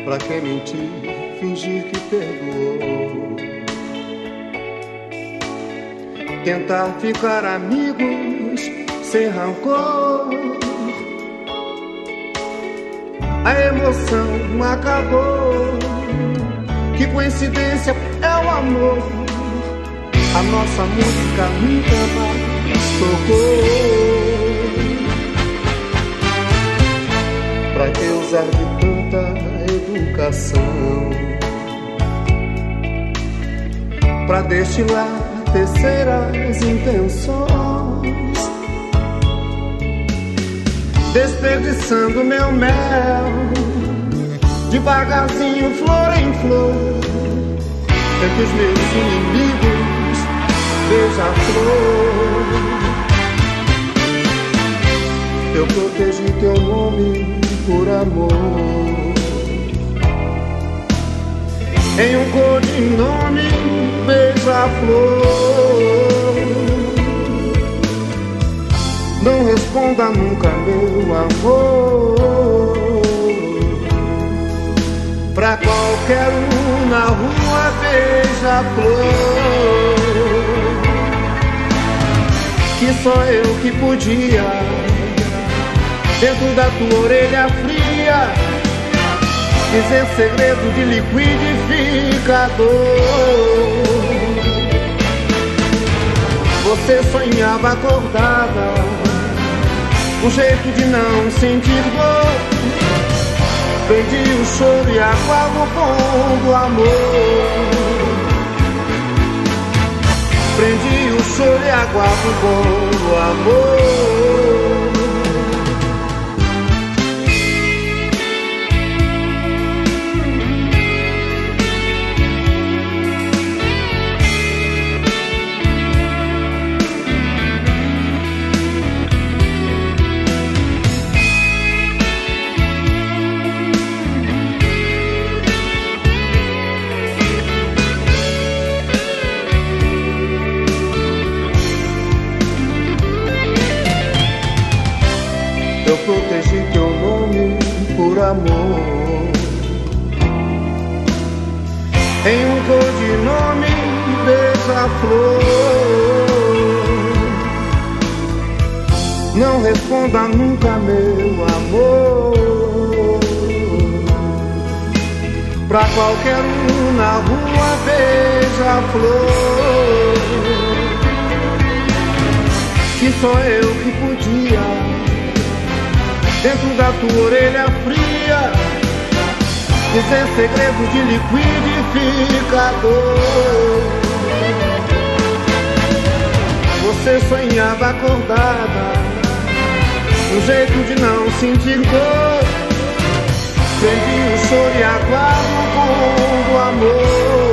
Pra que mentir, fingir que perdoou? Tentar ficar amigos sem rancor. A emoção acabou. Que coincidência é o amor. A nossa música nunca mais tocou. Pra que usar de tanta educação? Pra destilar terceiras intenções, desperdiçando meu mel, devagarzinho, flor em flor, entre os meus inimigos, beija-flor. Eu protegi teu nome por amor, em um codinome, beija-flor. Não responda nunca, meu amor. Pra qualquer um na rua, beija-flor. Que só eu que podia, dentro da tua orelha fria, dizer segredo de liquidificador. Você sonhava acordada, um jeito de não sentir dor. Perdi o choro e aguardo o pão do amor. Prendi o choro e aguardo o pão do amor. Eu protegi teu nome por amor, em um codinome, beija-flor. Não responda nunca, meu amor. Pra qualquer um na rua, beija-flor. Que só eu que podia, dentro da tua orelha fria, dizer segredo de liquidificador. Você sonhava acordada, um jeito de não sentir dor. Prendi o choro e aguardo o pão do amor.